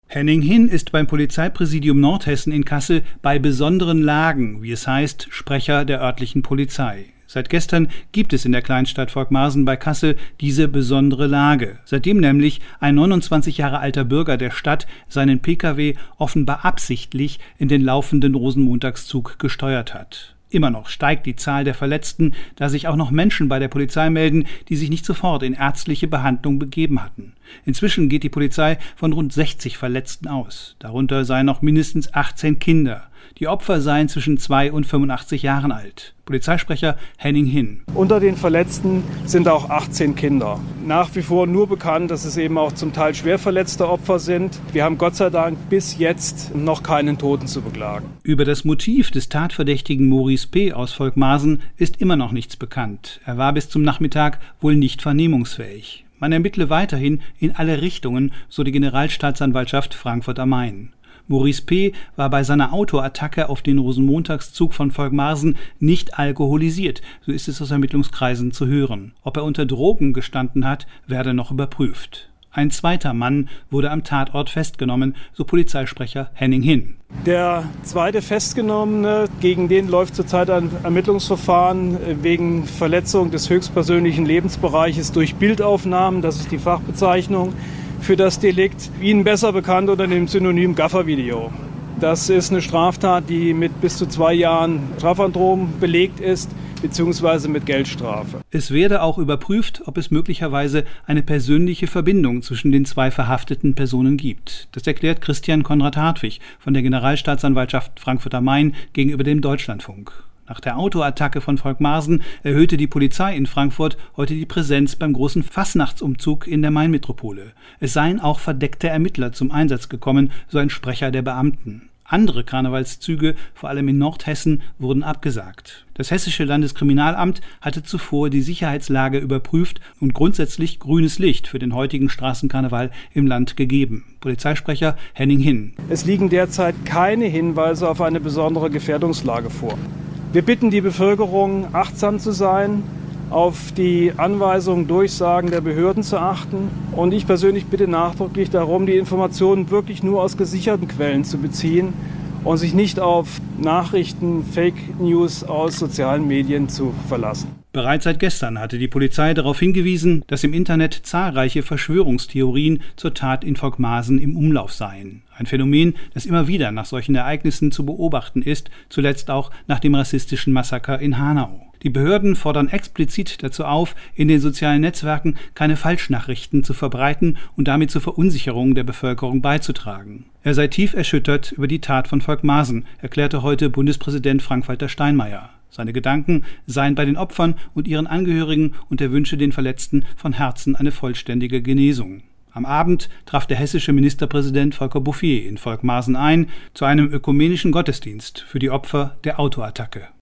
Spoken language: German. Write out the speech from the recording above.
Henning Hin ist beim Polizeipräsidium Nordhessen in Kassel bei besonderen Lagen, wie es heißt, Sprecher der örtlichen Polizei. Seit gestern gibt es in der Kleinstadt Volkmarsen bei Kassel diese besondere Lage, seitdem nämlich ein 29 Jahre alter Bürger der Stadt seinen Pkw offenbar absichtlich in den laufenden Rosenmontagszug gesteuert hat. Immer noch steigt die Zahl der Verletzten, da sich auch noch Menschen bei der Polizei melden, die sich nicht sofort in ärztliche Behandlung begeben hatten. Inzwischen geht die Polizei von rund 60 Verletzten aus. Darunter seien noch mindestens 18 Kinder. Die Opfer seien zwischen 2 und 85 Jahren alt. Polizeisprecher Henning Hin. Unter den Verletzten sind auch 18 Kinder. Nach wie vor nur bekannt, dass es eben auch zum Teil schwer verletzte Opfer sind. Wir haben Gott sei Dank bis jetzt noch keinen Toten zu beklagen. Über das Motiv des Tatverdächtigen Maurice P. aus Volkmarsen ist immer noch nichts bekannt. Er war bis zum Nachmittag wohl nicht vernehmungsfähig. Man ermittle weiterhin in alle Richtungen, so die Generalstaatsanwaltschaft Frankfurt am Main. Maurice P. war bei seiner Autoattacke auf den Rosenmontagszug von Volkmarsen nicht alkoholisiert, so ist es aus Ermittlungskreisen zu hören. Ob er unter Drogen gestanden hat, werde noch überprüft. Ein zweiter Mann wurde am Tatort festgenommen, so Polizeisprecher Henning Hin. Der zweite Festgenommene, gegen den läuft zurzeit ein Ermittlungsverfahren wegen Verletzung des höchstpersönlichen Lebensbereiches durch Bildaufnahmen, das ist die Fachbezeichnung für das Delikt, Ihnen besser bekannt unter dem Synonym Gaffervideo. Das ist eine Straftat, die mit bis zu 2 Jahren Strafandrohung belegt ist, beziehungsweise mit Geldstrafe. Es werde auch überprüft, ob es möglicherweise eine persönliche Verbindung zwischen den 2 verhafteten Personen gibt. Das erklärt Christian Konrad Hartwig von der Generalstaatsanwaltschaft Frankfurt am Main gegenüber dem Deutschlandfunk. Nach der Autoattacke von Volkmarsen erhöhte die Polizei in Frankfurt heute die Präsenz beim großen Fastnachtsumzug in der Mainmetropole. Es seien auch verdeckte Ermittler zum Einsatz gekommen, so ein Sprecher der Beamten. Andere Karnevalszüge, vor allem in Nordhessen, wurden abgesagt. Das Hessische Landeskriminalamt hatte zuvor die Sicherheitslage überprüft und grundsätzlich grünes Licht für den heutigen Straßenkarneval im Land gegeben. Polizeisprecher Henning Hin. Es liegen derzeit keine Hinweise auf eine besondere Gefährdungslage vor. Wir bitten die Bevölkerung, achtsam zu sein, auf die Anweisungen, Durchsagen der Behörden zu achten. Und ich persönlich bitte nachdrücklich darum, die Informationen wirklich nur aus gesicherten Quellen zu beziehen und sich nicht auf Nachrichten, Fake News aus sozialen Medien zu verlassen. Bereits seit gestern hatte die Polizei darauf hingewiesen, dass im Internet zahlreiche Verschwörungstheorien zur Tat in Volkmarsen im Umlauf seien. Ein Phänomen, das immer wieder nach solchen Ereignissen zu beobachten ist, zuletzt auch nach dem rassistischen Massaker in Hanau. Die Behörden fordern explizit dazu auf, in den sozialen Netzwerken keine Falschnachrichten zu verbreiten und damit zur Verunsicherung der Bevölkerung beizutragen. Er sei tief erschüttert über die Tat von Volkmarsen, erklärte heute Bundespräsident Frank-Walter Steinmeier. Seine Gedanken seien bei den Opfern und ihren Angehörigen und er wünsche den Verletzten von Herzen eine vollständige Genesung. Am Abend traf der hessische Ministerpräsident Volker Bouffier in Volkmarsen ein zu einem ökumenischen Gottesdienst für die Opfer der Autoattacke.